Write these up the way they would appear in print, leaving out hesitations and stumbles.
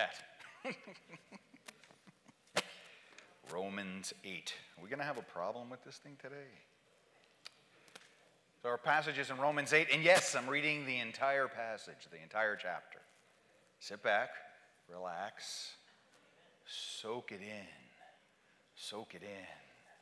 that. Romans 8. Are we going to have a problem with this thing today? So our passage is in Romans 8, and yes, I'm reading the entire passage, the entire chapter. Sit back, relax, soak it in. Soak it in.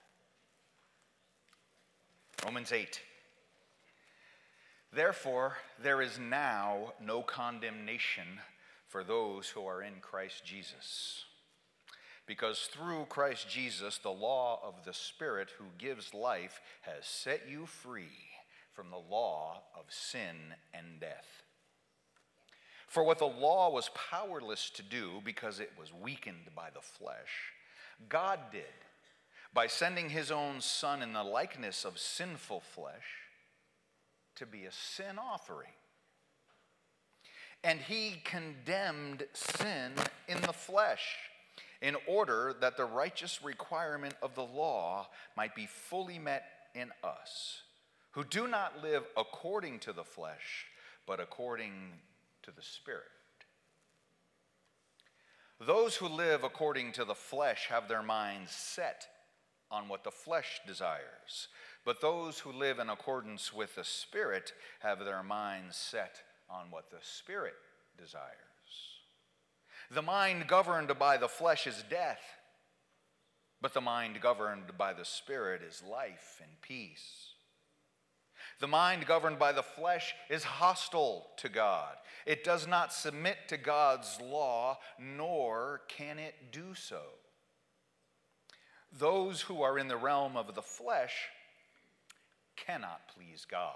Romans 8. Therefore, there is now no condemnation for those who are in Christ Jesus. Because through Christ Jesus, the law of the Spirit who gives life has set you free from the law of sin and death. For what the law was powerless to do because it was weakened by the flesh, God did by sending his own Son in the likeness of sinful flesh to be a sin offering. And he condemned sin in the flesh in order that the righteous requirement of the law might be fully met in us, who do not live according to the flesh, but according to the Spirit. Those who live according to the flesh have their minds set on what the flesh desires, but those who live in accordance with the Spirit have their minds set on what the Spirit desires. The mind governed by the flesh is death, but the mind governed by the Spirit is life and peace. The mind governed by the flesh is hostile to God. It does not submit to God's law, nor can it do so. Those who are in the realm of the flesh cannot please God.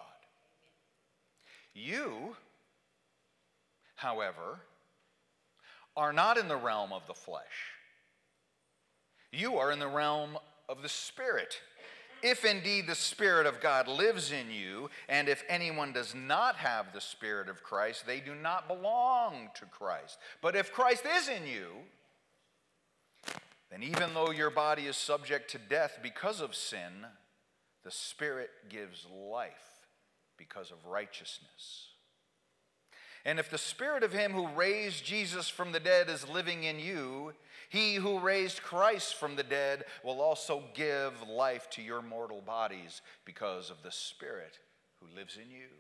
You, however, are not in the realm of the flesh. You are in the realm of the Spirit, if indeed the Spirit of God lives in you, and if anyone does not have the Spirit of Christ, they do not belong to Christ. But if Christ is in you, then even though your body is subject to death because of sin, the Spirit gives life because of righteousness. And if the Spirit of him who raised Jesus from the dead is living in you, he who raised Christ from the dead will also give life to your mortal bodies because of the Spirit who lives in you.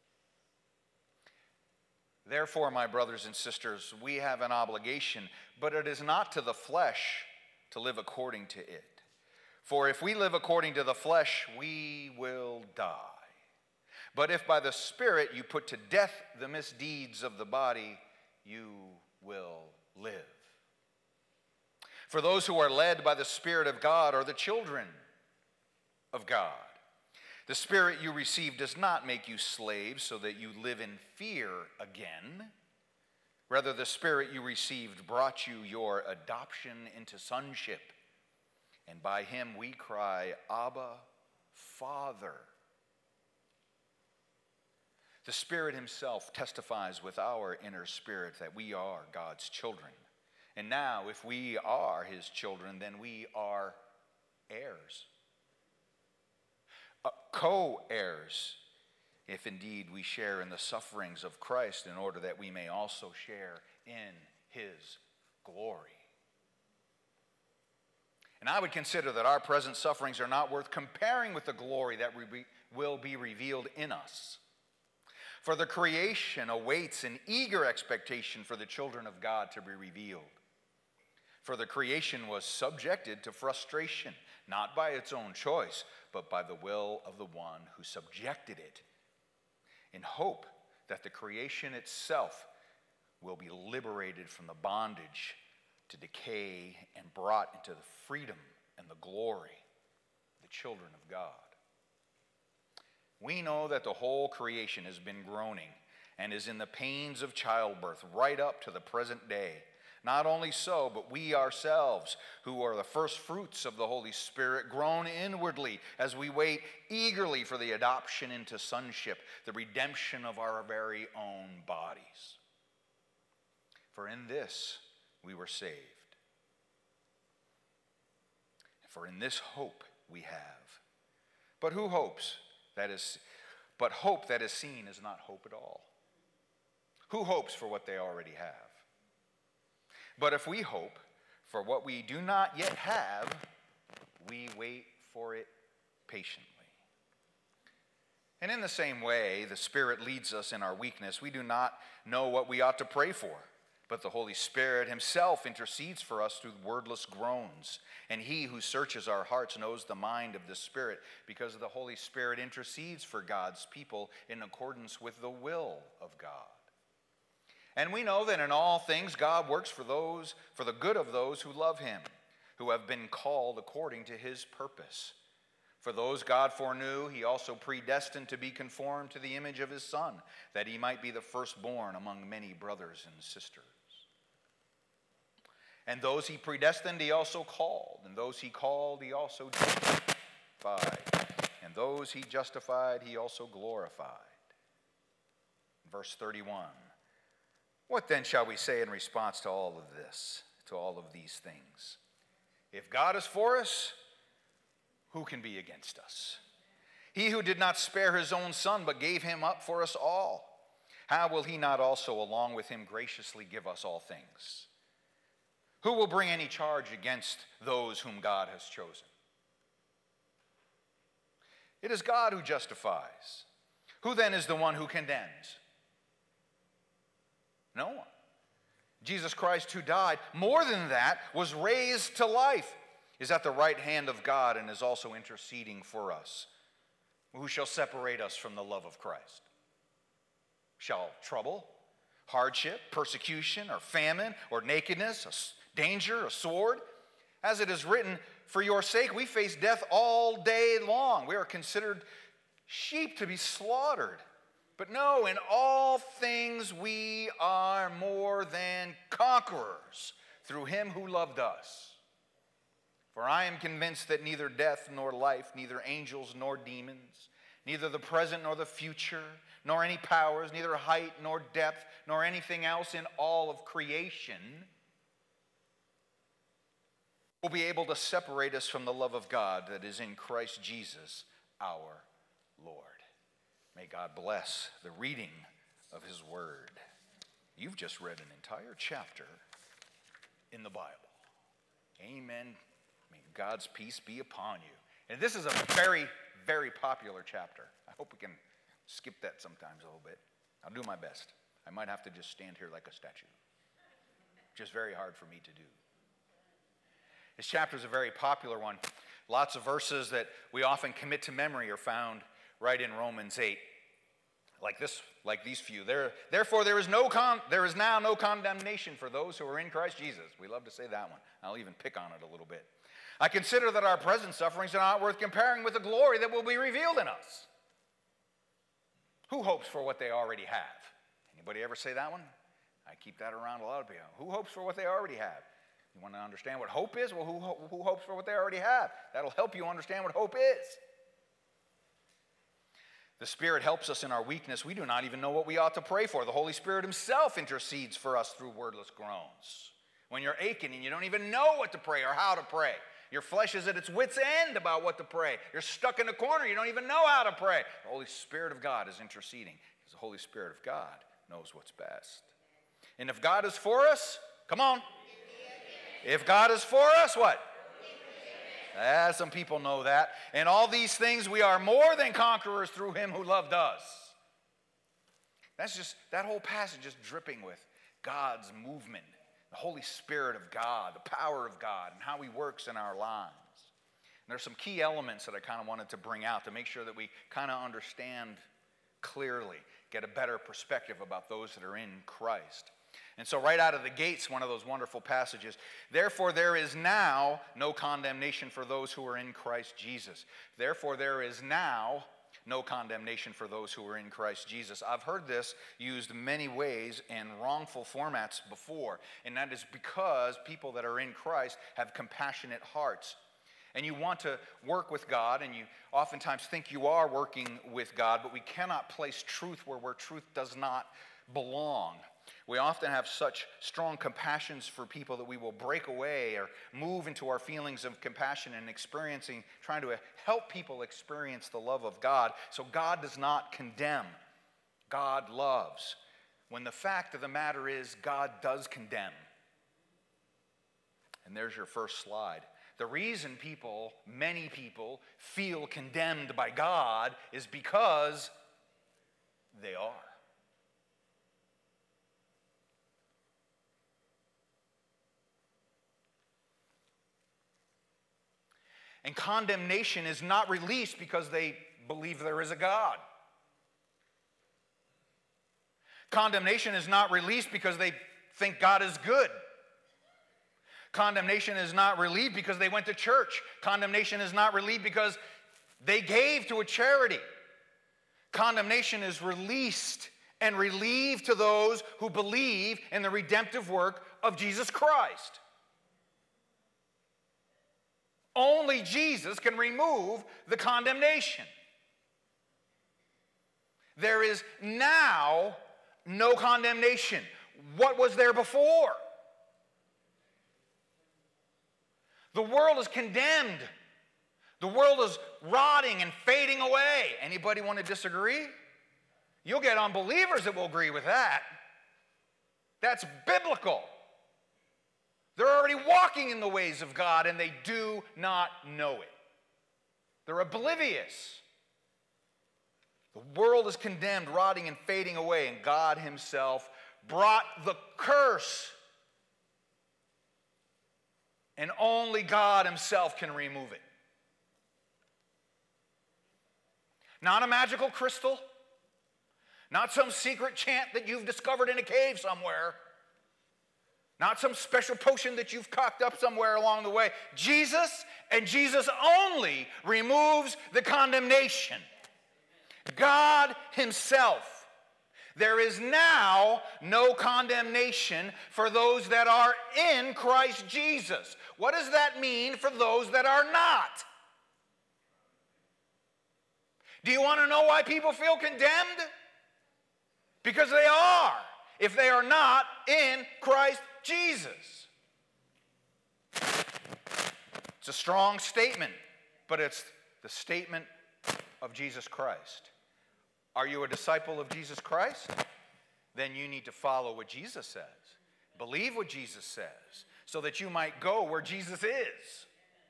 Therefore, my brothers and sisters, we have an obligation, but it is not to the flesh to live according to it. For if we live according to the flesh, we will die. But if by the Spirit you put to death the misdeeds of the body, you will live. For those who are led by the Spirit of God are the children of God. The Spirit you received does not make you slaves so that you live in fear again. Rather, the Spirit you received brought you your adoption into sonship. And by him we cry, Abba, Father. The Spirit himself testifies with our inner spirit that we are God's children. And now, if we are his children, then we are heirs. Co-heirs, if indeed we share in the sufferings of Christ, in order that we may also share in his glory. And I would consider that our present sufferings are not worth comparing with the glory that will be revealed in us. For the creation awaits an eager expectation for the children of God to be revealed. For the creation was subjected to frustration, not by its own choice, but by the will of the one who subjected it, in hope that the creation itself will be liberated from the bondage to decay and brought into the freedom and the glory of the children of God. We know that the whole creation has been groaning and is in the pains of childbirth right up to the present day. Not only so, but we ourselves, who are the first fruits of the Holy Spirit, groan inwardly as we wait eagerly for the adoption into sonship, the redemption of our very own bodies. For in this we were saved. For in this hope we have. But who hopes? But hope that is seen is not hope at all. Who hopes for what they already have? But if we hope for what we do not yet have, we wait for it patiently. And in the same way, the Spirit leads us in our weakness. We do not know what we ought to pray for, but the Holy Spirit himself intercedes for us through wordless groans. And he who searches our hearts knows the mind of the Spirit, because the Holy Spirit intercedes for God's people in accordance with the will of God. And we know that in all things God works for the good of those who love him, who have been called according to his purpose. For those God foreknew, he also predestined to be conformed to the image of his Son, that he might be the firstborn among many brothers and sisters. And those he predestined, he also called. And those he called, he also justified. And those he justified, he also glorified. Verse 31. What then shall we say in response to all of this, to all of these things? If God is for us, who can be against us? He who did not spare his own Son, but gave him up for us all, how will he not also along with him graciously give us all things? Who will bring any charge against those whom God has chosen? It is God who justifies. Who then is the one who condemns? No one. Jesus Christ, who died, more than that, was raised to life, is at the right hand of God and is also interceding for us. Who shall separate us from the love of Christ? Shall trouble, hardship, persecution, or famine, or nakedness, danger, a sword? As it is written, for your sake we face death all day long. We are considered sheep to be slaughtered. But no, in all things we are more than conquerors through him who loved us. For I am convinced that neither death nor life, neither angels nor demons, neither the present nor the future, nor any powers, neither height nor depth, nor anything else in all of creation will be able to separate us from the love of God that is in Christ Jesus our Lord. May God bless the reading of his word. You've just read an entire chapter in the Bible. Amen. May God's peace be upon you. And this is a very, very popular chapter. I hope we can skip that sometimes a little bit. I'll do my best. I might have to just stand here like a statue. Just very hard for me to do. This chapter is a very popular one. Lots of verses that we often commit to memory are found right in Romans 8. Like these few. Therefore, there is now no condemnation for those who are in Christ Jesus. We love to say that one. I'll even pick on it a little bit. I consider that our present sufferings are not worth comparing with the glory that will be revealed in us. Who hopes for what they already have? Anybody ever say that one? I keep that around a lot of people. Who hopes for what they already have? You want to understand what hope is? Well, who hopes for what they already have? That'll help you understand what hope is. The Spirit helps us in our weakness. We do not even know what we ought to pray for. The Holy Spirit himself intercedes for us through wordless groans. When you're aching and you don't even know what to pray or how to pray. Your flesh is at its wit's end about what to pray. You're stuck in a corner. You don't even know how to pray. The Holy Spirit of God is interceding because the Holy Spirit of God knows what's best. And if God is for us, come on. If God is for us, what? Some people know that. And all these things, we are more than conquerors through him who loved us. That's just, that whole passage is dripping with God's movement, the Holy Spirit of God, the power of God, and how he works in our lives. And there's some key elements that I kind of wanted to bring out to make sure that we kind of understand clearly, get a better perspective about those that are in Christ. And so right out of the gates, one of those wonderful passages, therefore there is now no condemnation for those who are in Christ Jesus. Therefore there is now no condemnation for those who are in Christ Jesus. I've heard this used many ways in wrongful formats before, and that is because people that are in Christ have compassionate hearts. And you want to work with God, and you oftentimes think you are working with God, but we cannot place truth where truth does not belong. We often have such strong compassions for people that we will break away or move into our feelings of compassion and trying to help people experience the love of God. So God does not condemn. God loves. When the fact of the matter is, God does condemn. And there's your first slide. The reason many people, feel condemned by God is because they are. And condemnation is not released because they believe there is a God. Condemnation is not released because they think God is good. Condemnation is not relieved because they went to church. Condemnation is not relieved because they gave to a charity. Condemnation is released and relieved to those who believe in the redemptive work of Jesus Christ. Only Jesus can remove the condemnation. There is now no condemnation. What was there before? The world is condemned. The world is rotting and fading away. Anybody want to disagree? You'll get unbelievers that will agree with that. That's biblical. They're already walking in the ways of God and they do not know it. They're oblivious. The world is condemned, rotting and fading away, and God himself brought the curse. And only God himself can remove it. Not a magical crystal, not some secret chant that you've discovered in a cave somewhere. Not some special potion that you've cocked up somewhere along the way. Jesus and Jesus only removes the condemnation. God himself. There is now no condemnation for those that are in Christ Jesus. What does that mean for those that are not? Do you want to know why people feel condemned? Because they are, if they are not in Christ Jesus. It's a strong statement, but it's the statement of Jesus Christ. Are you a disciple of Jesus Christ? Then you need to follow what Jesus says. Believe what Jesus says, so that you might go where Jesus is.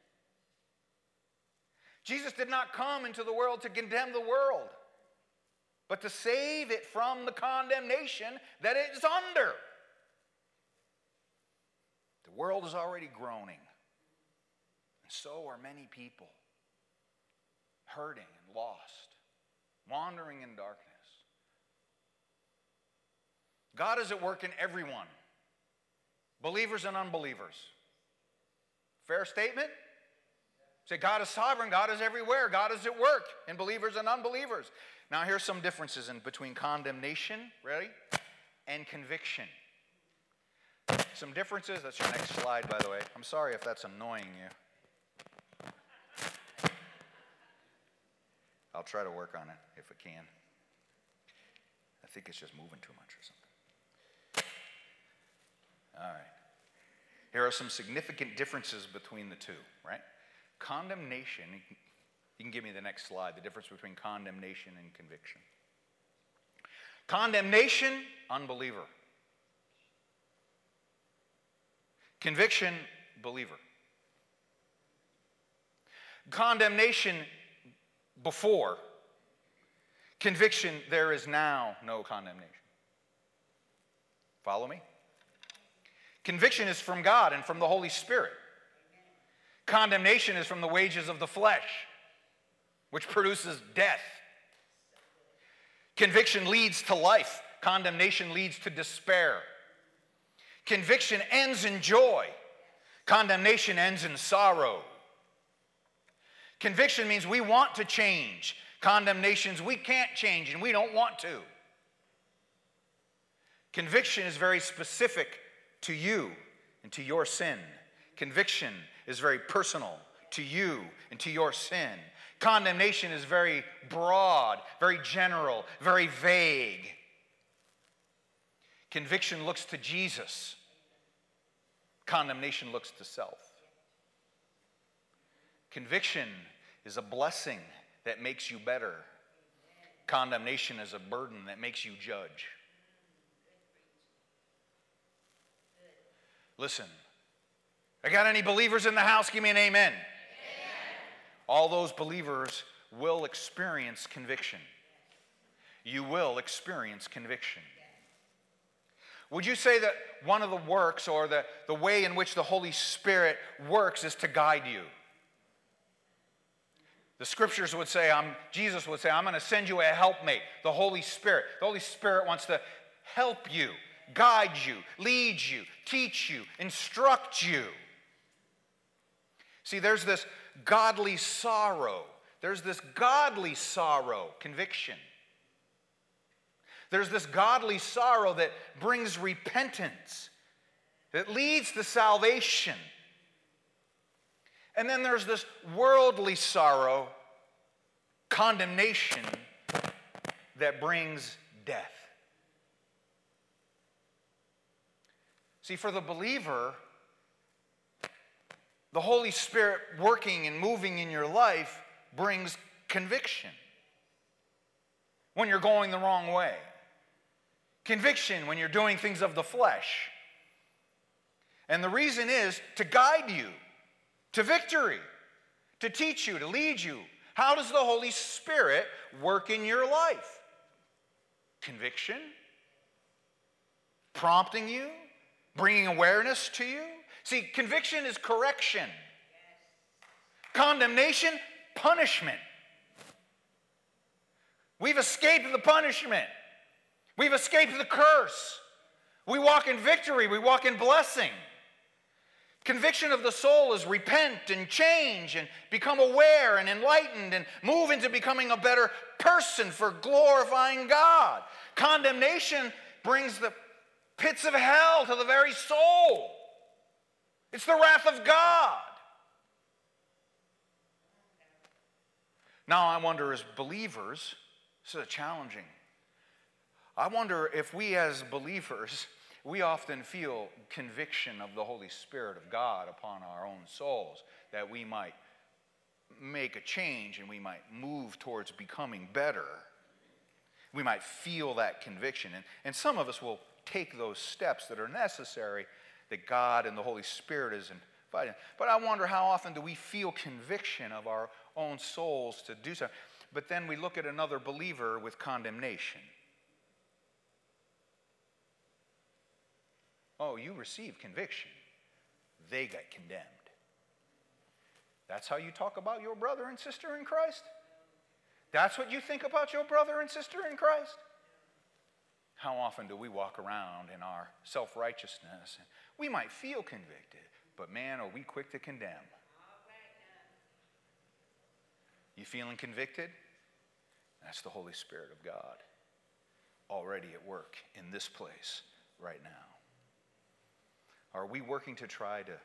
Jesus did not come into the world to condemn the world, but to save it from the condemnation that it is under. The world is already groaning, and so are many people, hurting and lost, wandering in darkness. God is at work in everyone, believers and unbelievers. Fair statement? Say, God is sovereign, God is everywhere, God is at work in believers and unbelievers. Now here's some differences between condemnation, ready, and conviction. Some differences. That's your next slide, by the way. I'm sorry if that's annoying you. I'll try to work on it if I can. I think it's just moving too much or something. All right. Here are some significant differences between the two, right? Condemnation, you can give me the next slide, the difference between condemnation and conviction. Condemnation, unbeliever. Conviction, believer. Condemnation, before. Conviction, there is now no condemnation. Follow me? Conviction is from God and from the Holy Spirit. Condemnation is from the wages of the flesh, which produces death. Conviction leads to life. Condemnation leads to despair. Conviction ends in joy. Condemnation ends in sorrow. Conviction means we want to change. Condemnations we can't change and we don't want to. Conviction is very specific to you and to your sin. Conviction is very personal to you and to your sin. Condemnation is very broad, very general, very vague. Conviction looks to Jesus. Condemnation looks to self. Conviction is a blessing that makes you better. Condemnation is a burden that makes you judge. Listen, I got any believers in the house? Give me an amen. Amen. All those believers will experience conviction. You will experience conviction. Would you say that one of the works or the way in which the Holy Spirit works is to guide you? The scriptures would say, Jesus would say, I'm going to send you a helpmate, the Holy Spirit. The Holy Spirit wants to help you, guide you, lead you, teach you, instruct you. See, there's this godly sorrow. There's this godly sorrow, conviction. There's this godly sorrow that brings repentance, that leads to salvation. And then there's this worldly sorrow, condemnation, that brings death. See, for the believer, the Holy Spirit working and moving in your life brings conviction when you're going the wrong way. Conviction when you're doing things of the flesh. And the reason is to guide you to victory, to teach you, to lead you. How does the Holy Spirit work in your life? Conviction, prompting you, bringing awareness to you. See, conviction is correction. Condemnation, punishment. We've escaped the punishment. We've escaped the curse. We walk in victory. We walk in blessing. Conviction of the soul is repent and change and become aware and enlightened and move into becoming a better person for glorifying God. Condemnation brings the pits of hell to the very soul. It's the wrath of God. Now I wonder, as believers, this is challenging. I wonder if we as believers, we often feel conviction of the Holy Spirit of God upon our own souls, that we might make a change and we might move towards becoming better. We might feel that conviction. And some of us will take those steps that are necessary, that God and the Holy Spirit is inviting. But I wonder, how often do we feel conviction of our own souls to do so? But then we look at another believer with condemnation. Oh, you received conviction. They got condemned. That's how you talk about your brother and sister in Christ? That's what you think about your brother and sister in Christ? How often do we walk around in our self-righteousness? We might feel convicted, but man, are we quick to condemn. You feeling convicted? That's the Holy Spirit of God already at work in this place right now. Are we working to try to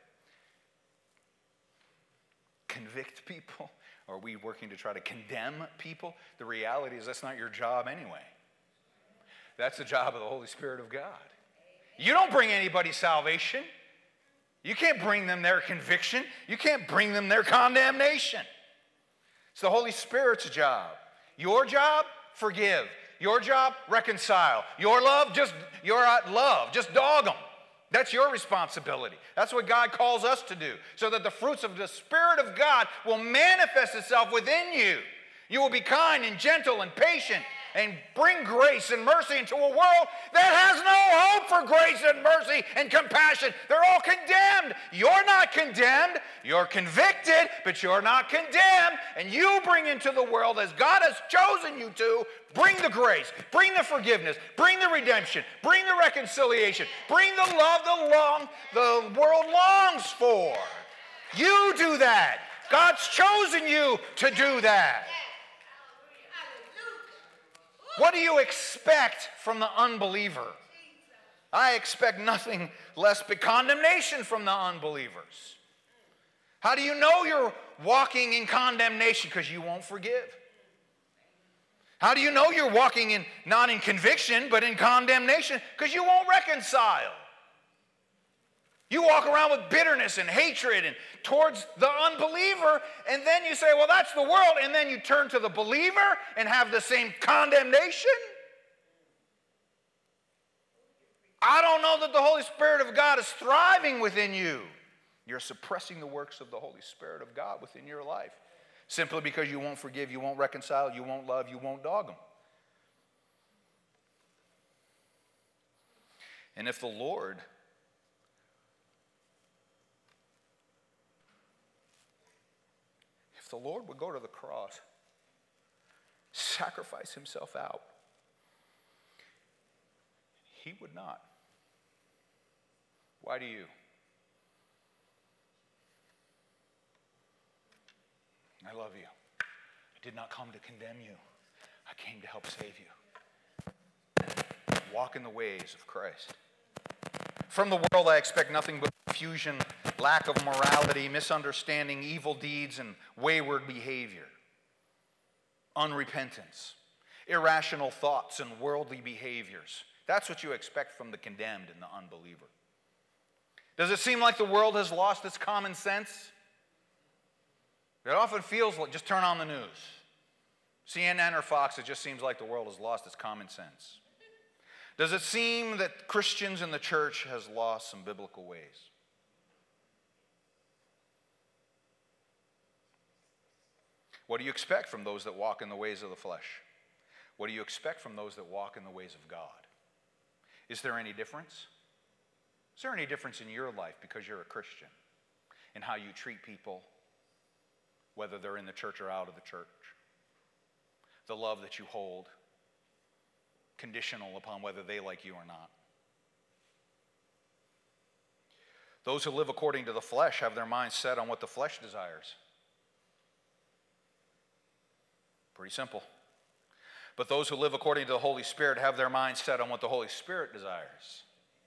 convict people? Are we working to try to condemn people? The reality is that's not your job anyway. That's the job of the Holy Spirit of God. You don't bring anybody salvation. You can't bring them their conviction. You can't bring them their condemnation. It's the Holy Spirit's job. Your job, forgive. Your job, reconcile. Your love, just dog them. That's your responsibility. That's what God calls us to do, so that the fruits of the Spirit of God will manifest itself within you. You will be kind and gentle and patient and bring grace and mercy into a world that has no hope for grace and mercy and compassion. They're all condemned. You're not condemned. You're convicted, but you're not condemned. And you bring into the world, as God has chosen you to, bring the grace, bring the forgiveness, bring the redemption, bring the reconciliation, bring the love the world longs for. You do that. God's chosen you to do that. What do you expect from the unbeliever? I expect nothing less but condemnation from the unbelievers. How do you know you're walking in condemnation? Because you won't forgive. How do you know you're walking not in conviction, but in condemnation? Because you won't reconcile. You walk around with bitterness and hatred and towards the unbeliever, and then you say, well, that's the world, and then you turn to the believer and have the same condemnation? I don't know that the Holy Spirit of God is thriving within you You're suppressing the works of the Holy Spirit of God within your life. Simply because you won't forgive, you won't reconcile, you won't love, you won't dog them. And if the Lord would go to the cross, sacrifice himself out, he would not. Why do you? I love you. I did not come to condemn you. I came to help save you. Walk in the ways of Christ. From the world I expect nothing but confusion, lack of morality, misunderstanding, evil deeds, and wayward behavior. Unrepentance, irrational thoughts, and worldly behaviors. That's what you expect from the condemned and the unbeliever. Does it seem like the world has lost its common sense? It often feels like, just turn on the news. CNN or Fox, it just seems like the world has lost its common sense. Does it seem that Christians in the church has lost some biblical ways? What do you expect from those that walk in the ways of the flesh? What do you expect from those that walk in the ways of God? Is there any difference? Is there any difference in your life because you're a Christian in how you treat people, whether they're in the church or out of the church? The love that you hold, conditional upon whether they like you or not. Those who live according to the flesh have their minds set on what the flesh desires. Pretty simple. But those who live according to the Holy Spirit have their minds set on what the Holy Spirit desires.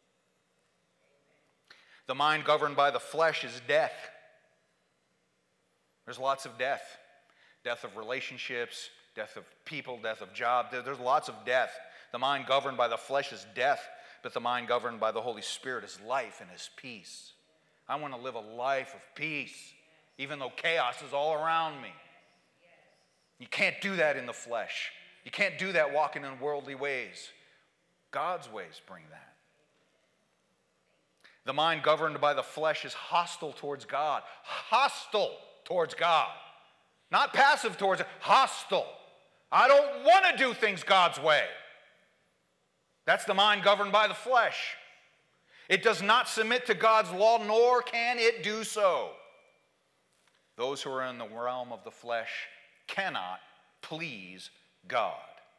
The mind governed by the flesh is death. There's lots of death. Death of relationships, death of people, death of job. There's lots of death. The mind governed by the flesh is death, but the mind governed by the Holy Spirit is life and is peace. I want to live a life of peace, even though chaos is all around me. You can't do that in the flesh. You can't do that walking in worldly ways. God's ways bring that. The mind governed by the flesh is hostile towards God. Hostile towards God. Not passive towards it, hostile. I don't want to do things God's way. That's the mind governed by the flesh. It does not submit to God's law, nor can it do so. Those who are in the realm of the flesh cannot please God.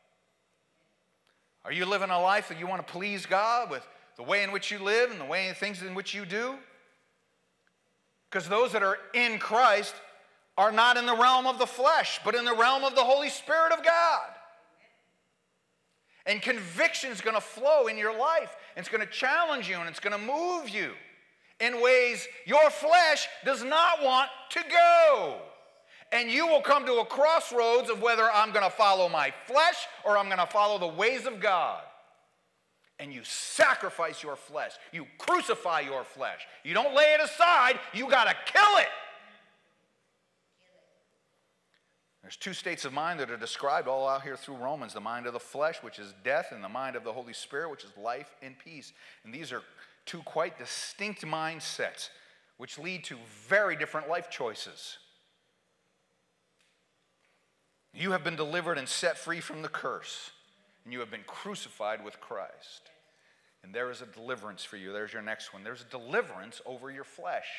Are you living a life that you want to please God with the way in which you live and the way things in which you do? Because those that are in Christ are not in the realm of the flesh, but in the realm of the Holy Spirit of God. And conviction is going to flow in your life. And it's going to challenge you and it's going to move you in ways your flesh does not want to go. And you will come to a crossroads of whether I'm going to follow my flesh or I'm going to follow the ways of God. And you sacrifice your flesh. You crucify your flesh. You don't lay it aside. You got to kill it. There's two states of mind that are described all out here through Romans. The mind of the flesh, which is death, and the mind of the Holy Spirit, which is life and peace. And these are two quite distinct mindsets, which lead to very different life choices. You have been delivered and set free from the curse, and you have been crucified with Christ. And there is a deliverance for you. There's your next one. There's a deliverance over your flesh.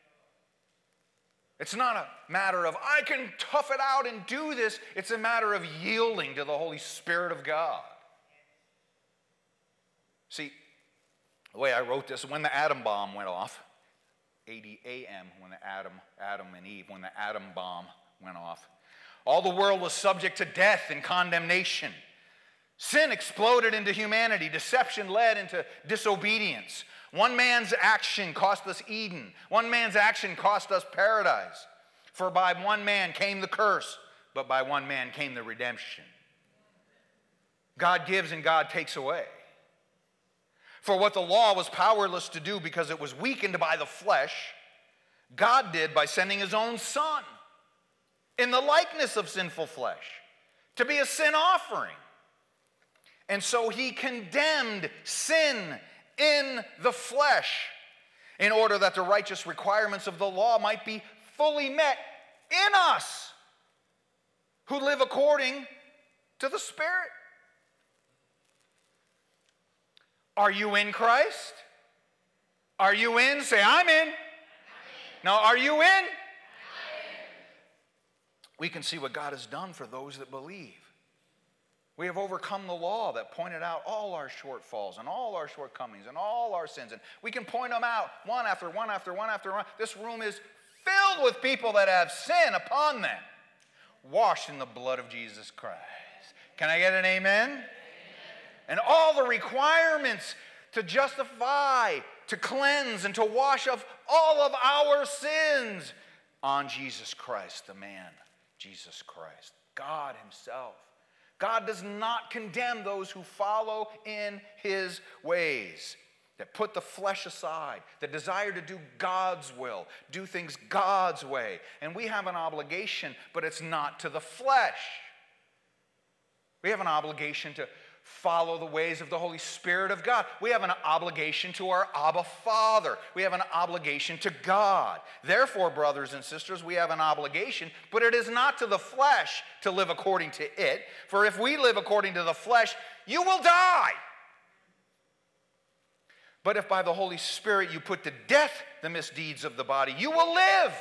It's not a matter of, I can tough it out and do this. It's a matter of yielding to the Holy Spirit of God. See, the way I wrote this, when the atom bomb went off, A-D-A-M, when the Adam and Eve, when the atom bomb went off, all the world was subject to death and condemnation. Sin exploded into humanity. Deception led into disobedience. One man's action cost us Eden. One man's action cost us paradise. For by one man came the curse, but by one man came the redemption. God gives and God takes away. For what the law was powerless to do because it was weakened by the flesh, God did by sending his own Son in the likeness of sinful flesh to be a sin offering. And so he condemned sin in the flesh. in order that the righteous requirements of the law might be fully met in us who live according to the Spirit. Are you in Christ? Are you in? Say, I'm in. Now, are you in? We can see what God has done for those that believe. We have overcome the law that pointed out all our shortfalls and all our shortcomings and all our sins. And we can point them out one after one after one after one. This room is filled with people that have sin upon them, washed in the blood of Jesus Christ. Can I get an amen? Amen. And all the requirements to justify, to cleanse, and to wash off all of our sins on Jesus Christ, the man, Jesus Christ, God himself. God does not condemn those who follow in his ways, that put the flesh aside, that desire to do God's will, do things God's way. And we have an obligation, but it's not to the flesh. We have an obligation to follow the ways of the Holy Spirit of God. We have an obligation to our Abba Father. We have an obligation to God. Therefore, brothers and sisters, we have an obligation, but it is not to the flesh to live according to it. For if we live according to the flesh, you will die. But if by the Holy Spirit you put to death the misdeeds of the body, you will live.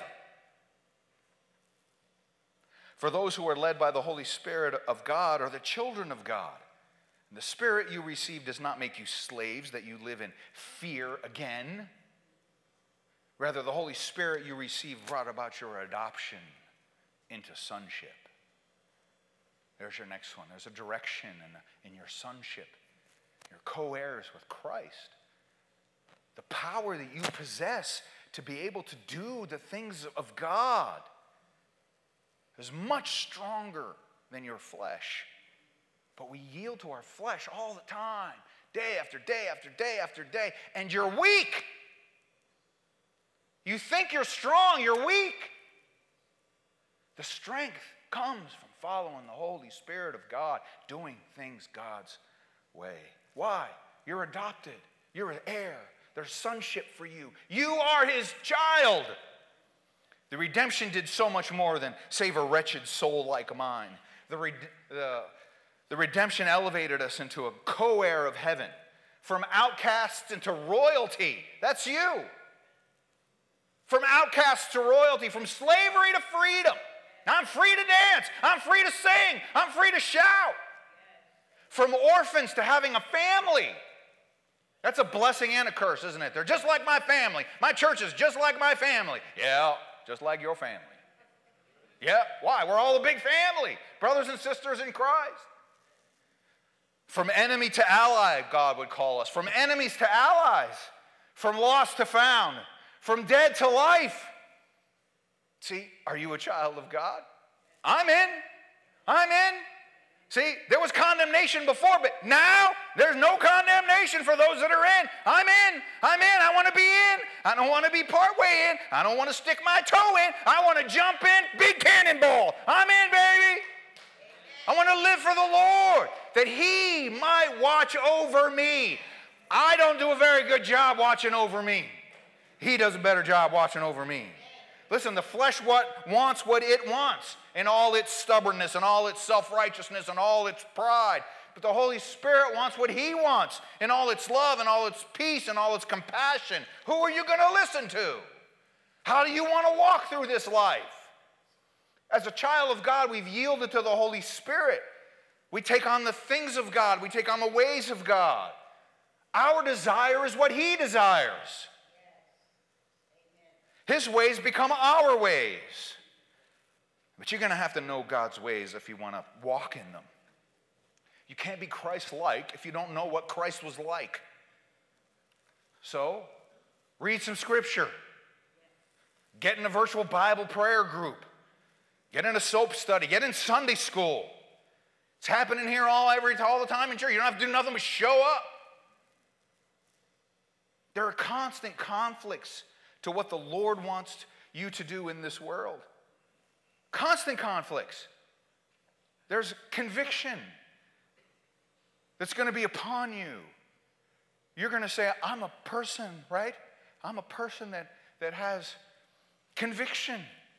For those who are led by the Holy Spirit of God are the children of God. And the Spirit you receive does not make you slaves, that you live in fear again. Rather, the Holy Spirit you receive brought about your adoption into sonship. There's your next one. There's a direction in your sonship. You're co-heirs with Christ. The power that you possess to be able to do the things of God is much stronger than your flesh. But we yield to our flesh all the time, day after day after day after day, and you're weak. You think you're strong, you're weak. The strength comes from following the Holy Spirit of God, doing things God's way. Why? You're adopted. You're an heir. There's sonship for you. You are his child. The redemption did so much more than save a wretched soul like mine. The redemption elevated us into a co-heir of heaven. From outcasts into royalty. That's you. From outcasts to royalty. From slavery to freedom. I'm free to dance. I'm free to sing. I'm free to shout. From orphans to having a family. That's a blessing and a curse, isn't it? They're just like my family. My church is just like my family. Yeah, just like your family. Yeah, why? We're all a big family. Brothers and sisters in Christ. From enemy to ally, God would call us. From enemies to allies. From lost to found. From dead to life. See, are you a child of God? I'm in. I'm in. See, there was condemnation before, but now there's no condemnation for those that are in. I'm in. I'm in. I want to be in. I don't want to be partway in. I don't want to stick my toe in. I want to jump in. Big cannonball. I'm in, baby. I want to live for the Lord, that he might watch over me. I don't do a very good job watching over me. He does a better job watching over me. Listen, the flesh wants what it wants in all its stubbornness and all its self-righteousness and all its pride. But the Holy Spirit wants what he wants in all its love and all its peace and all its compassion. Who are you going to listen to? How do you want to walk through this life? As a child of God, we've yielded to the Holy Spirit. We take on the things of God. We take on the ways of God. Our desire is what he desires. His ways become our ways. But you're going to have to know God's ways if you want to walk in them. You can't be Christ-like if you don't know what Christ was like. So, read some scripture. Get in a virtual Bible prayer group. Get in a soap study. Get in Sunday school. It's happening here all the time in church. You don't have to do nothing but show up. There are constant conflicts to what the Lord wants you to do in this world. Constant conflicts. There's conviction that's going to be upon you. You're going to say, I'm a person, right? I'm a person that has conviction.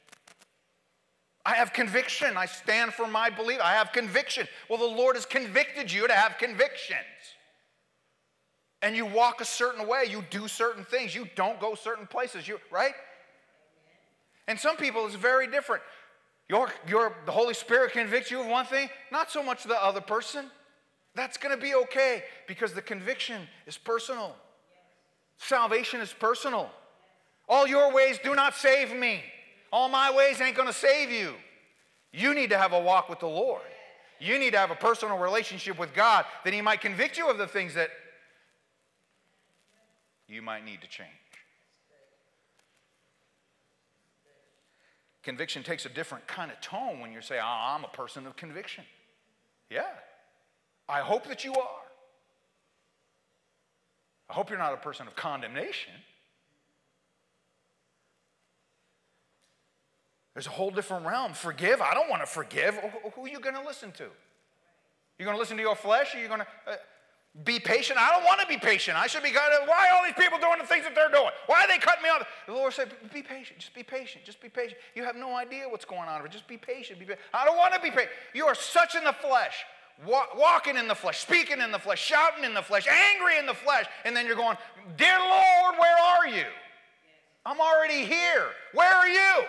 I have conviction. I stand for my belief. I have conviction. Well, the Lord has convicted you to have convictions. And you walk a certain way. You do certain things. You don't go certain places. Right? And some people, it's very different. The Holy Spirit convicts you of one thing, not so much the other person. That's going to be okay because the conviction is personal. Salvation is personal. All your ways do not save me. All my ways ain't going to save you. You need to have a walk with the Lord. You need to have a personal relationship with God that He might convict you of the things that you might need to change. Conviction takes a different kind of tone when you say, I'm a person of conviction. Yeah. I hope that you are. I hope you're not a person of condemnation. There's a whole different realm. Forgive? I don't want to forgive. Who are you going to listen to? You're going to listen to your flesh? Or you're going to be patient? I don't want to be patient. I should be kind of, why are all these people doing the things that they're doing? Why are they cutting me off? The Lord said, be patient. Just be patient. Just be patient. You have no idea what's going on. Just be patient. Be patient. I don't want to be patient. You are such in the flesh. Walking in the flesh, speaking in the flesh, shouting in the flesh, angry in the flesh. And then you're going, dear Lord, where are you? I'm already here. Where are you?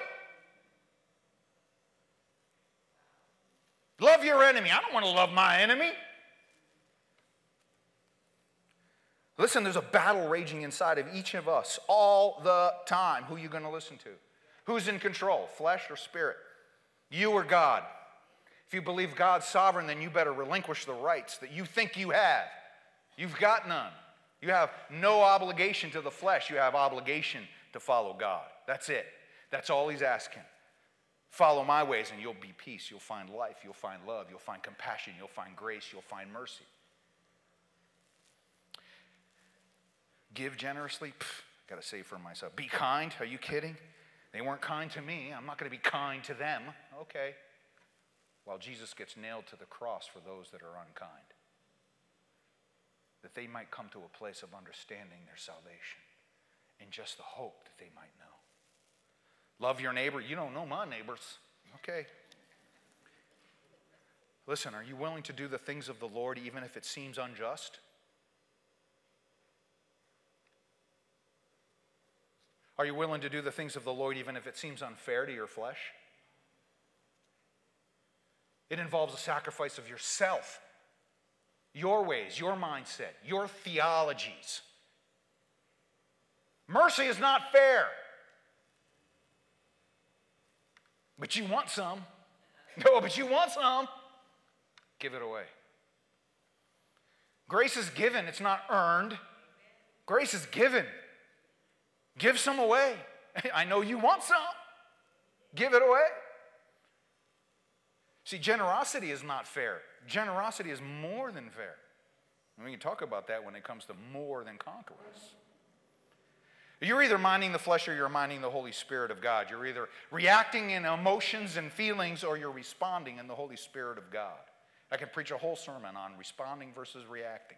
Love your enemy. I don't want to love my enemy. Listen, there's a battle raging inside of each of us all the time. Who are you going to listen to? Who's in control, flesh or spirit? You or God? If you believe God's sovereign, then you better relinquish the rights that you think you have. You've got none. You have no obligation to the flesh. You have obligation to follow God. That's it. That's all He's asking. Follow my ways and you'll be peace. You'll find life. You'll find love. You'll find compassion. You'll find grace. You'll find mercy. Give generously. Got to say for myself. Be kind. Are you kidding? They weren't kind to me. I'm not going to be kind to them. Okay. While Jesus gets nailed to the cross for those that are unkind. That they might come to a place of understanding their salvation. And just the hope that they might know. Love your neighbor. You don't know my neighbors. Okay. Listen, are you willing to do the things of the Lord even if it seems unjust? Are you willing to do the things of the Lord even if it seems unfair to your flesh? It involves a sacrifice of yourself, your ways, your mindset, your theologies. Mercy is not fair. But you want some. No, but you want some. Give it away. Grace is given, it's not earned. Grace is given. Give some away. I know you want some. Give it away. See, generosity is not fair. Generosity is more than fair. And we can talk about that when it comes to more than conquerors. You're either minding the flesh or you're minding the Holy Spirit of God. You're either reacting in emotions and feelings or you're responding in the Holy Spirit of God. I can preach a whole sermon on responding versus reacting.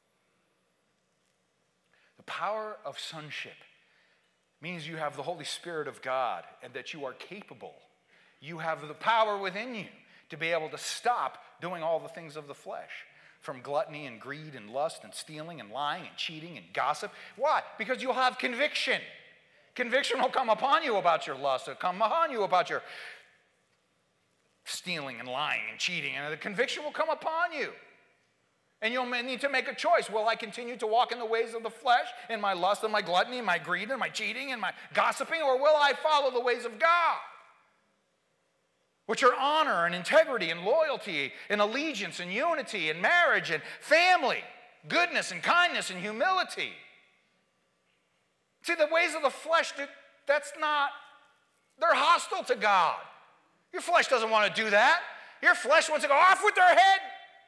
The power of sonship means you have the Holy Spirit of God and that you are capable. You have the power within you to be able to stop doing all the things of the flesh. From gluttony and greed and lust and stealing and lying and cheating and gossip. Why? Because you'll have conviction. Conviction will come upon you about your lust. It'll come upon you about your stealing and lying and cheating. And the conviction will come upon you. And you'll need to make a choice. Will I continue to walk in the ways of the flesh, in my lust and my gluttony and my greed and my cheating and my gossiping? Or will I follow the ways of God? Which are honor and integrity and loyalty and allegiance and unity and marriage and family, goodness and kindness and humility. See, the ways of the flesh, they're hostile to God. Your flesh doesn't want to do that. Your flesh wants to go off with their head.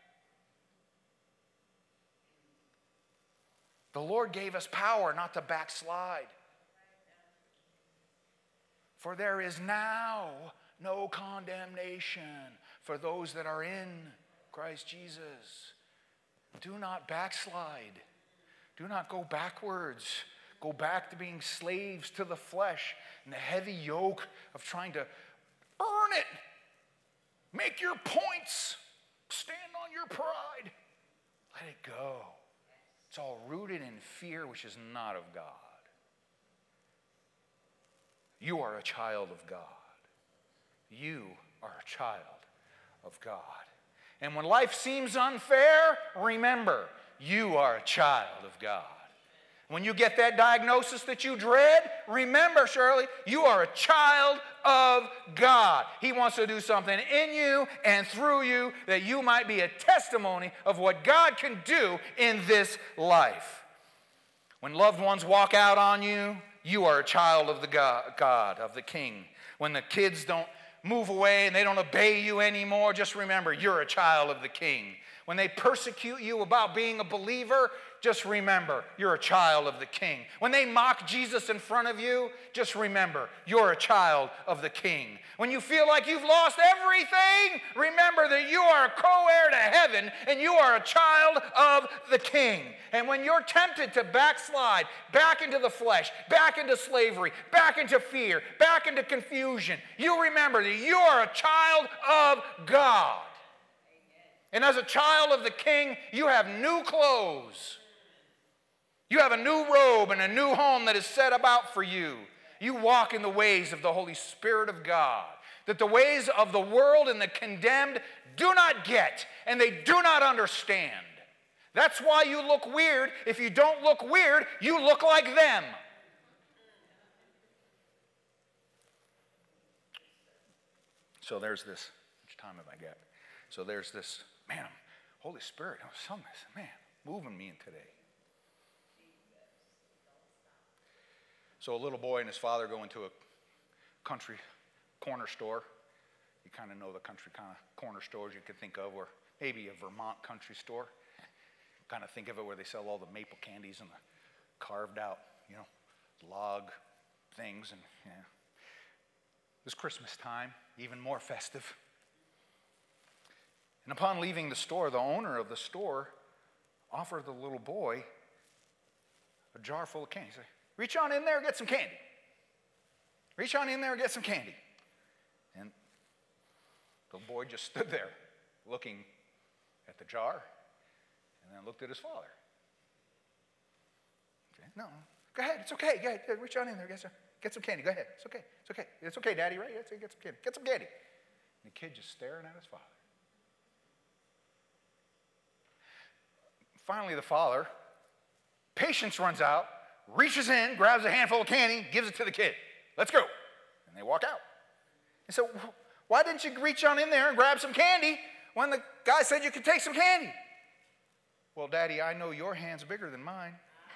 The Lord gave us power not to backslide. For there is now no condemnation for those that are in Christ Jesus. Do not backslide. Do not go backwards. go back to being slaves to the flesh and the heavy yoke of trying to earn it. Make your points. Stand on your pride. Let it go. It's all rooted in fear, which is not of God. You are a child of God. You are a child of God. And when life seems unfair, remember, you are a child of God. When you get that diagnosis that you dread, remember, Shirley, you are a child of God. He wants to do something in you and through you that you might be a testimony of what God can do in this life. When loved ones walk out on you, you are a child of the God, of the King. When the kids don't move away and they don't obey you anymore, just remember, you're a child of the King. When they persecute you about being a believer, just remember, you're a child of the King. When they mock Jesus in front of you, just remember, you're a child of the King. When you feel like you've lost everything, remember that you are a co-heir to heaven and you are a child of the King. And when you're tempted to backslide, back into the flesh, back into slavery, back into fear, back into confusion, you remember that you are a child of God. And as a child of the King, you have new clothes. You have a new robe and a new home that is set about for you. You walk in the ways of the Holy Spirit of God, that the ways of the world and the condemned do not get, and they do not understand. That's why you look weird. If you don't look weird, you look like them. So there's this. How much time have I got? So there's this. Man, Holy Spirit, I sung this. Man, moving me in today. So a little boy and his father go into a country corner store. You kind of know the country kind of corner stores you could think of, or maybe a Vermont country store. Kind of think of it where they sell all the maple candies and the carved out, log things. And This Christmas time, even more festive. And upon leaving the store, the owner of the store offered the little boy a jar full of candy. He said, reach on in there and get some candy. Reach on in there and get some candy. And the boy just stood there looking at the jar and then looked at his father. Okay, no, go ahead, it's okay. Go ahead, reach on in there, get some candy. Go ahead, it's okay, it's okay. It's okay, Daddy, right? Get some candy. Get some candy. And the kid just staring at his father. Finally, the father, patience runs out, reaches in, grabs a handful of candy, gives it to the kid. Let's go. And they walk out. And so, why didn't you reach on in there and grab some candy when the guy said you could take some candy? Well, Daddy, I know your hand's bigger than mine.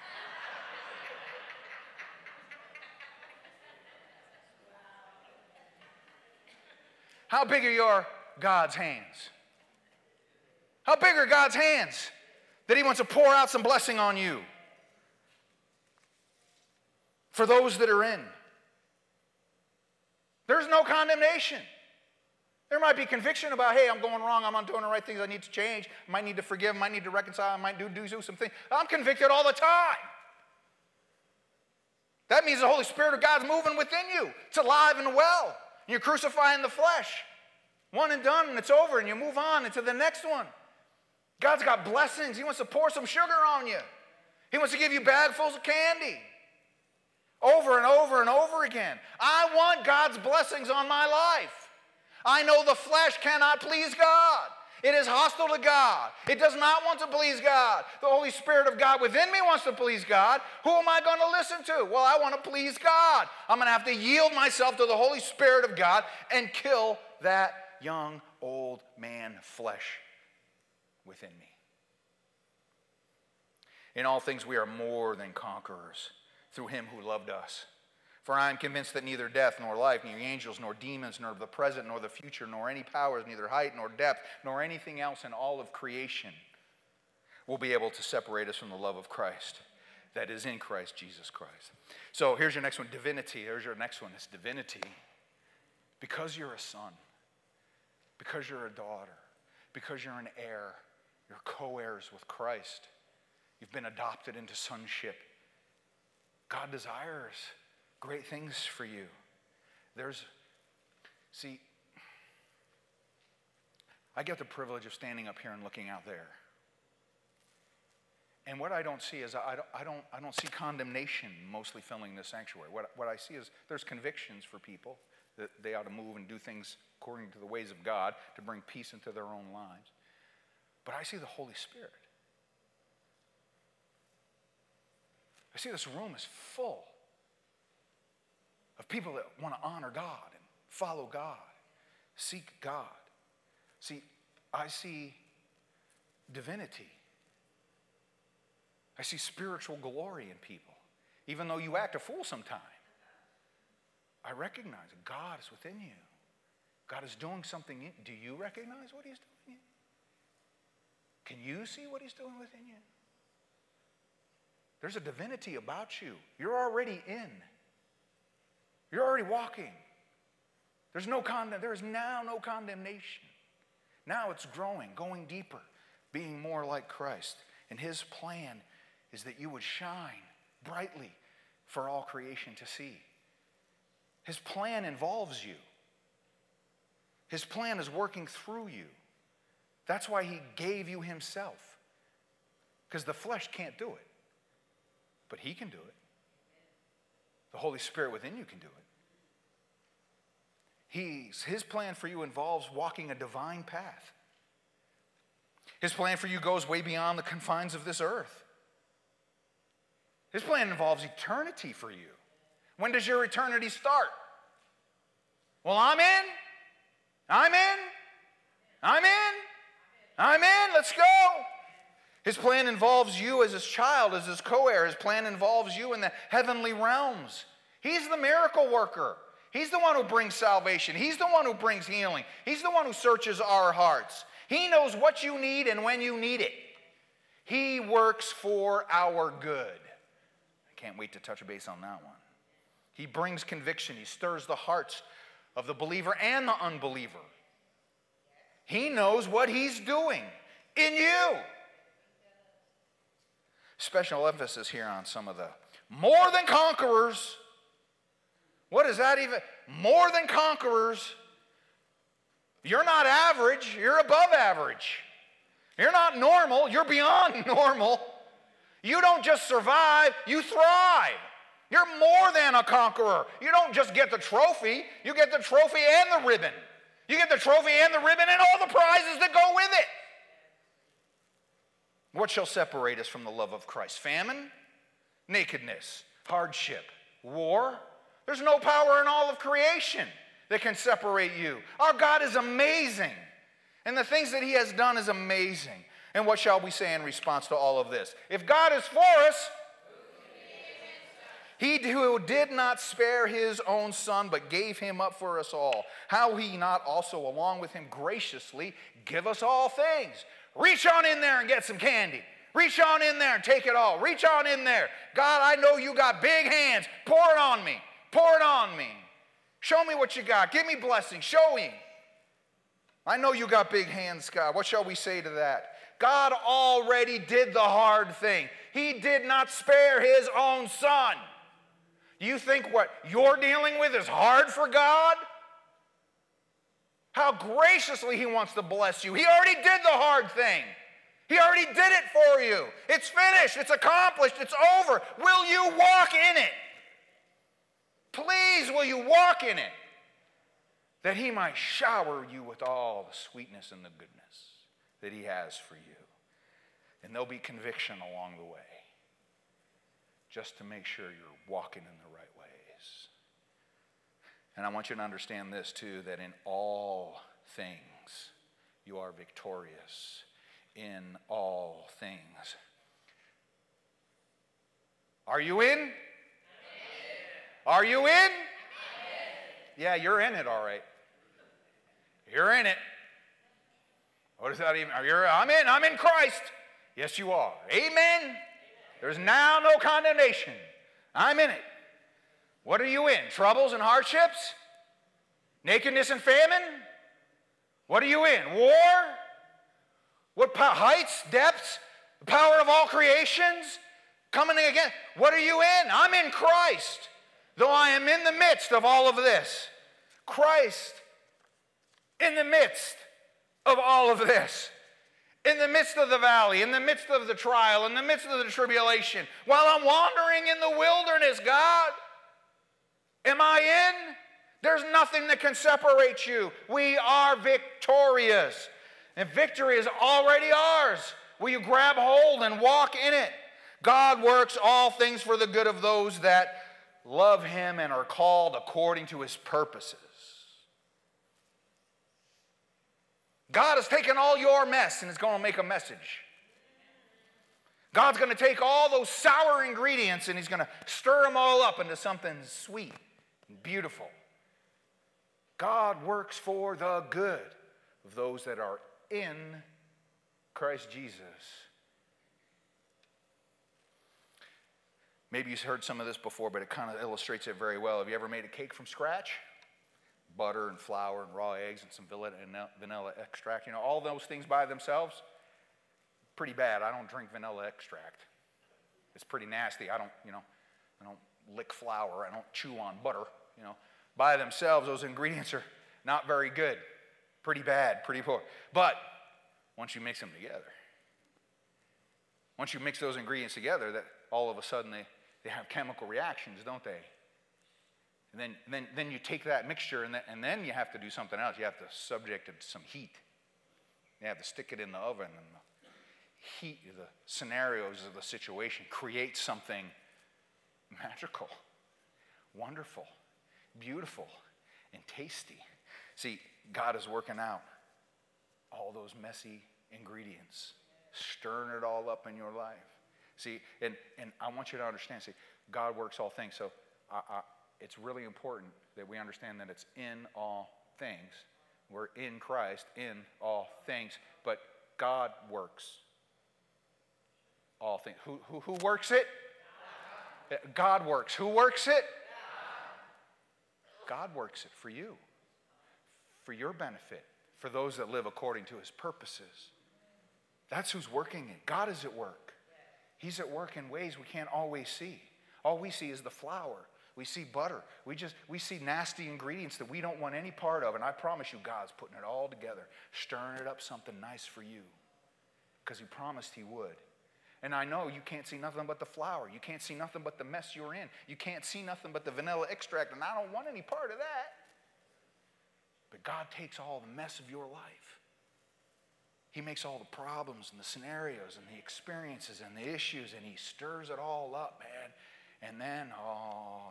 How big are God's hands? How big are God's hands that he wants to pour out some blessing on you? For those that are in. There's no condemnation. There might be conviction about, hey, I'm going wrong, I'm not doing the right things, I need to change, I might need to forgive, I might need to reconcile, I might do some things. I'm convicted all the time. That means the Holy Spirit of God's moving within you. It's alive and well. And you're crucifying the flesh. One and done, and it's over, and you move on into the next one. God's got blessings. He wants to pour some sugar on you. He wants to give you bagfuls of candy. Over and over and over again. I want God's blessings on my life. I know the flesh cannot please God. It is hostile to God. It does not want to please God. The Holy Spirit of God within me wants to please God. Who am I going to listen to? Well, I want to please God. I'm going to have to yield myself to the Holy Spirit of God and kill that young, old man flesh within me. In all things we are more than conquerors through him who loved us. For I am convinced that neither death, nor life, neither angels, nor demons, nor the present, nor the future, nor any powers, neither height, nor depth, nor anything else in all of creation will be able to separate us from the love of Christ that is in Christ Jesus Christ. So here's your next one, divinity. Here's your next one, it's divinity. Because you're a son, because you're a daughter, because you're an heir, you're co-heirs with Christ. You've been adopted into sonship. God desires great things for you. I get the privilege of standing up here and looking out there. And what I don't see is I don't see condemnation mostly filling the sanctuary. What I see is there's convictions for people that they ought to move and do things according to the ways of God to bring peace into their own lives. But I see the Holy Spirit. I see this room is full of people that want to honor God and follow God, seek God. See, I see divinity. I see spiritual glory in people. Even though you act a fool sometime, I recognize that God is within you. God is doing something in you. Do you recognize what he's doing in you? Can you see what he's doing within you? There's a divinity about you. You're already in. You're already walking. There is now no condemnation. Now it's growing, going deeper, being more like Christ. And his plan is that you would shine brightly for all creation to see. His plan involves you. His plan is working through you. That's why he gave you himself. Because the flesh can't do it. But he can do it. The Holy Spirit within you can do it. His plan for you involves walking a divine path. His plan for you goes way beyond the confines of this earth. His plan involves eternity for you. When does your eternity start? Well, I'm in. Let's go. His plan involves you as his child, as his co-heir. His plan involves you in the heavenly realms. He's the miracle worker. He's the one who brings salvation. He's the one who brings healing. He's the one who searches our hearts. He knows what you need and when you need it. He works for our good. I can't wait to touch base on that one. He brings conviction. He stirs the hearts of the believer and the unbeliever. He knows what he's doing in you. Special emphasis here on some of the more than conquerors. What is that even? More than conquerors. You're not average, you're above average. You're not normal, you're beyond normal. You don't just survive, you thrive. You're more than a conqueror. You don't just get the trophy, you get the trophy and the ribbon. You get the trophy and the ribbon and all the prizes that go with it. What shall separate us from the love of Christ? Famine, nakedness, hardship, war. There's no power in all of creation that can separate you. Our God is amazing. And the things that he has done is amazing. And what shall we say in response to all of this? If God is for us, he who did not spare his own son, but gave him up for us all, how will he not also, along with him, graciously give us all things? Reach on in there and get some candy. Reach on in there and take it all. Reach on in there. God, I know you got big hands. Pour it on me. Pour it on me. Show me what you got. Give me blessings. Show me. I know you got big hands, God. What shall we say to that? God already did the hard thing. He did not spare his own son. Do you think what you're dealing with is hard for God? How graciously he wants to bless you. He already did the hard thing. He already did it for you. It's finished. It's accomplished. It's over. Will you walk in it? Please, will you walk in it? That he might shower you with all the sweetness and the goodness that he has for you. And there'll be conviction along the way, just to make sure you're walking in the right ways. And I want you to understand this too, that in all things you are victorious. In all things. Are you in? Are you in? Yeah, you're in it, all right. You're in it. What does that even? I'm in Christ. Yes, you are. Amen. There's now no condemnation. I'm in it. What are you in? Troubles and hardships? Nakedness and famine? What are you in? War? What heights, depths, the power of all creations? Coming again. What are you in? I'm in Christ. Though I am in the midst of all of this. Christ in the midst of all of this. In the midst of the valley, in the midst of the trial, in the midst of the tribulation. While I'm wandering in the wilderness, God, am I in? There's nothing that can separate you. We are victorious. And victory is already ours. Will you grab hold and walk in it? God works all things for the good of those that love him and are called according to his purposes. God has taken all your mess and is going to make a message. God's going to take all those sour ingredients and he's going to stir them all up into something sweet and beautiful. God works for the good of those that are in Christ Jesus. Maybe you've heard some of this before, but it kind of illustrates it very well. Have you ever made a cake from scratch? Butter and flour and raw eggs and some vanilla extract. You know, all those things by themselves, pretty bad. I don't drink vanilla extract. It's pretty nasty. I don't lick flour. I don't chew on butter. You know, by themselves, those ingredients are not very good. Pretty bad, pretty poor. But once you mix them together, once you mix those ingredients together, that all of a sudden they have chemical reactions, don't they? And then you take that mixture and then you have to do something else. You have to subject it to some heat. You have to stick it in the oven, and the heat, the scenarios of the situation create something magical, wonderful, beautiful, and tasty. See, God is working out all those messy ingredients, stirring it all up in your life. See, and I want you to understand, see, God works all things. So it's really important that we understand that it's in all things. We're in Christ in all things, but God works all things. Who works it? God works. Who works it? God works it for you, for your benefit, for those that live according to his purposes. That's who's working it. God is at work. He's at work in ways we can't always see. All we see is the flour. We see butter. We see nasty ingredients that we don't want any part of. And I promise you, God's putting it all together, stirring it up something nice for you. Because he promised he would. And I know you can't see nothing but the flour. You can't see nothing but the mess you're in. You can't see nothing but the vanilla extract. And I don't want any part of that. But God takes all the mess of your life. He makes all the problems and the scenarios and the experiences and the issues, and he stirs it all up, man. And then, oh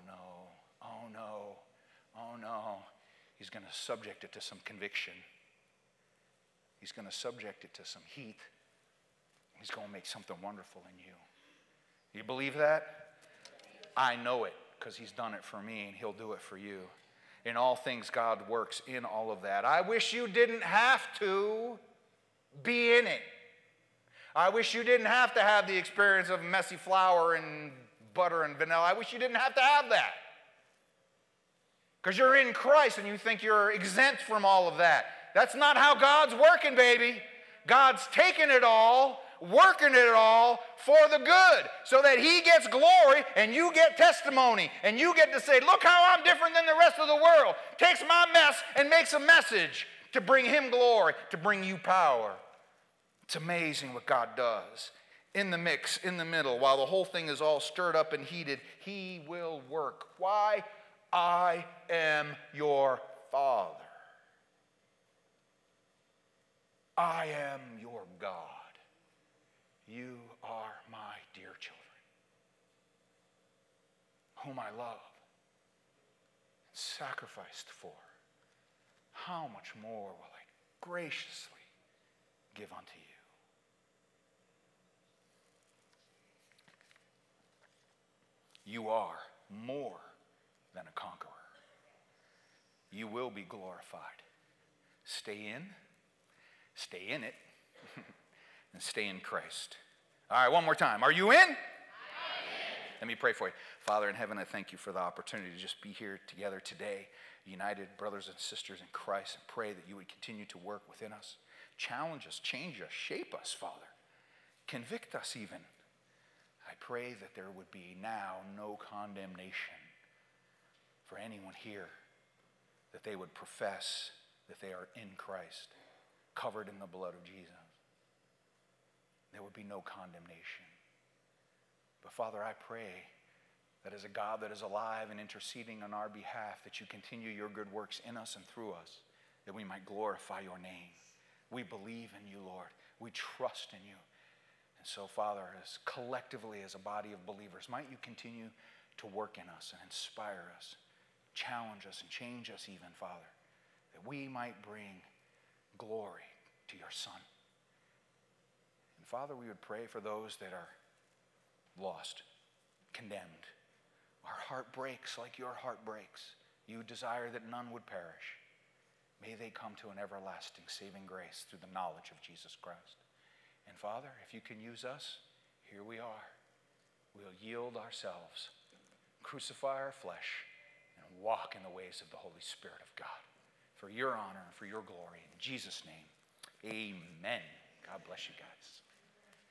no, he's going to subject it to some conviction. He's going to subject it to some heat. He's going to make something wonderful in you. You believe that? I know it because he's done it for me, and he'll do it for you. In all things, God works in all of that. I wish you didn't have to be in it. I wish you didn't have to have the experience of messy flour and butter and vanilla. I wish you didn't have to have that. Because you're in Christ and you think you're exempt from all of that. That's not how God's working, baby. God's taking it all, working it all for the good, so that he gets glory and you get testimony, and you get to say, look how I'm different than the rest of the world. Takes my mess and makes a message to bring him glory, to bring you power. It's amazing what God does. In the mix, in the middle, while the whole thing is all stirred up and heated, he will work. Why? I am your Father. I am your God. You are my dear children, whom I love and sacrificed for. How much more will I graciously give unto you? You are more than a conqueror. You will be glorified. Stay in it, and stay in Christ. All right, one more time. Are you in? I'm in. Let me pray for you. Father in heaven, I thank you for the opportunity to just be here together today, united brothers and sisters in Christ, and pray that you would continue to work within us, challenge us, change us, shape us, Father. Convict us even. I pray that there would be now no condemnation for anyone here, that they would profess that they are in Christ, covered in the blood of Jesus. There would be no condemnation. But Father, I pray that as a God that is alive and interceding on our behalf, that you continue your good works in us and through us, that we might glorify your name. We believe in you, Lord. We trust in you. And so, Father, as collectively as a body of believers, might you continue to work in us and inspire us, challenge us and change us even, Father, that we might bring glory to your Son. And Father, we would pray for those that are lost, condemned. Our heart breaks like your heart breaks. You desire that none would perish. May they come to an everlasting saving grace through the knowledge of Jesus Christ. And Father, if you can use us, here we are. We'll yield ourselves, crucify our flesh, and walk in the ways of the Holy Spirit of God. For your honor and for your glory. In Jesus' name, amen. God bless you guys.